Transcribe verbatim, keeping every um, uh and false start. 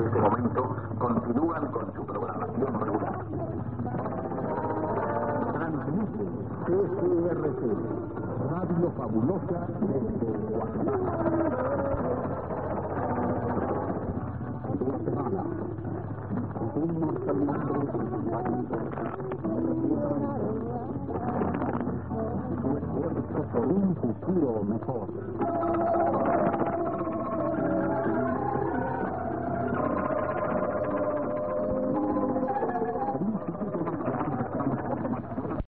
de este momento continúan con su programación regular. Transmite T C R T, Radio Fabulosa desde Guatemala. Guatemala. Un esfuerzo por un futuro mejor.